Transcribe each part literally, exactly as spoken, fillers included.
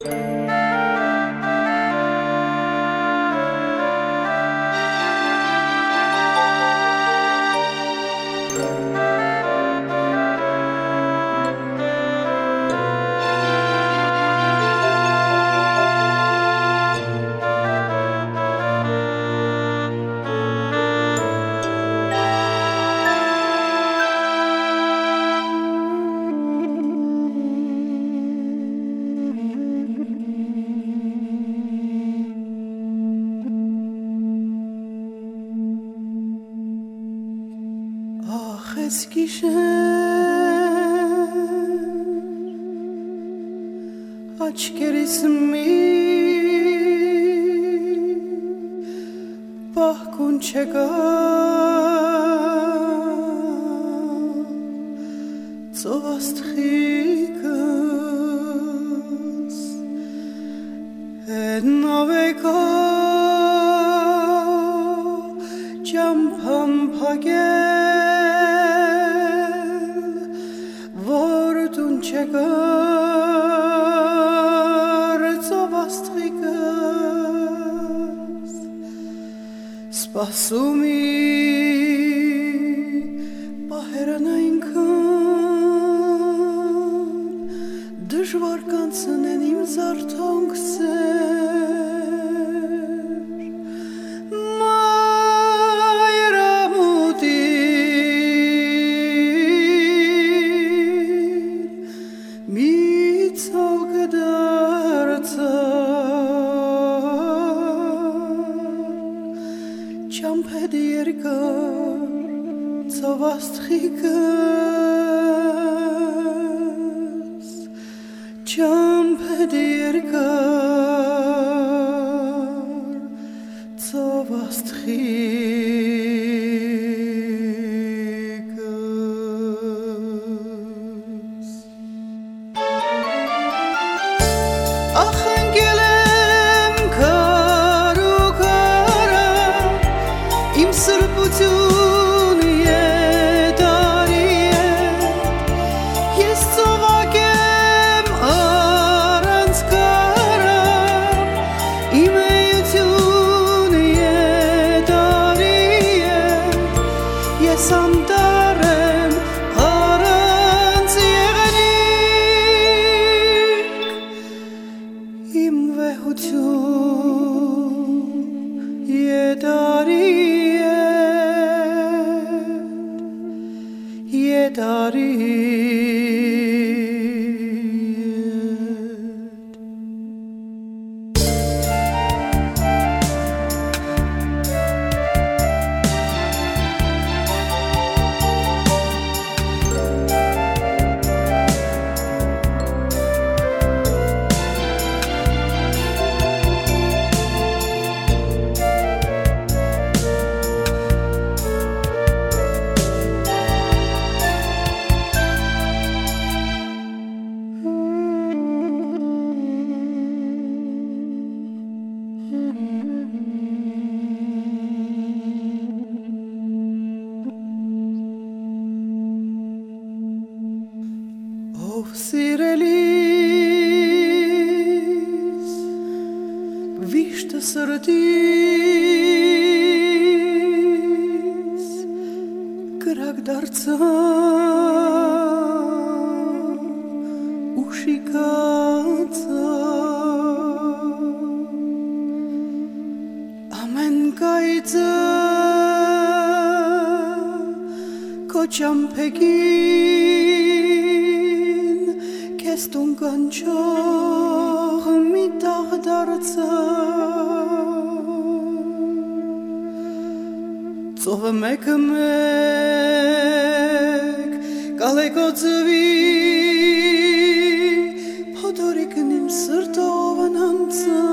Eskişehir aç keresimi bahkun çeka zovast chikas ednaveka jampam pagel Çekar zavastриkas Spasumi Baheranainkan Dժվար կանցնեն իմ զարթոնքսեր Ճամփեդի երկար ծովաստղիկս Ճամփեդի երկար ծովաստղիկս Ախ ընկելեմ կար ու կարա Իմ սրբություն է տարի է Ես ծովակեմ առանց կարա Իմ էություն է տարի է Ես անտար եմ առանց եղանիկ Իմ վեհություն է տարի Yedariet Ով սիրելիս վիշտը սրտիս կրակ դարձավ ու շիկացավ ամեն կայծը քո ճամփեքին Քեզ տուն կանչող մի տաղ դարձավ Ծովը մեկը մեկ կալեկոծվի Փոթորիկն իմ սրտով անցավ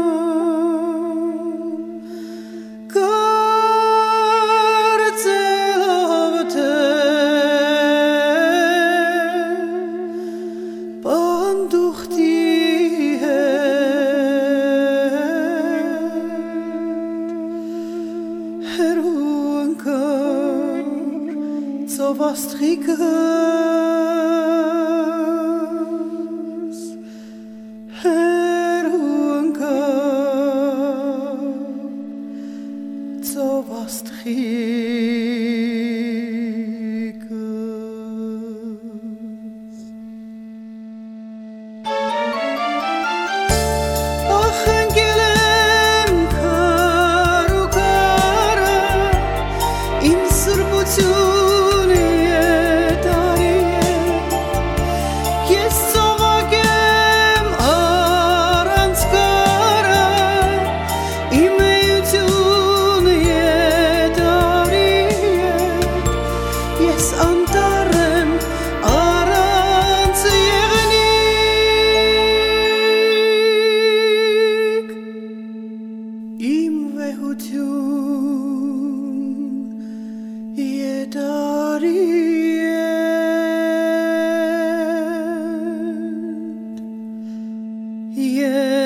Կարծելով թե Պանդուխտի հետ Հերու ընկար ծովաստղիկս Yeah.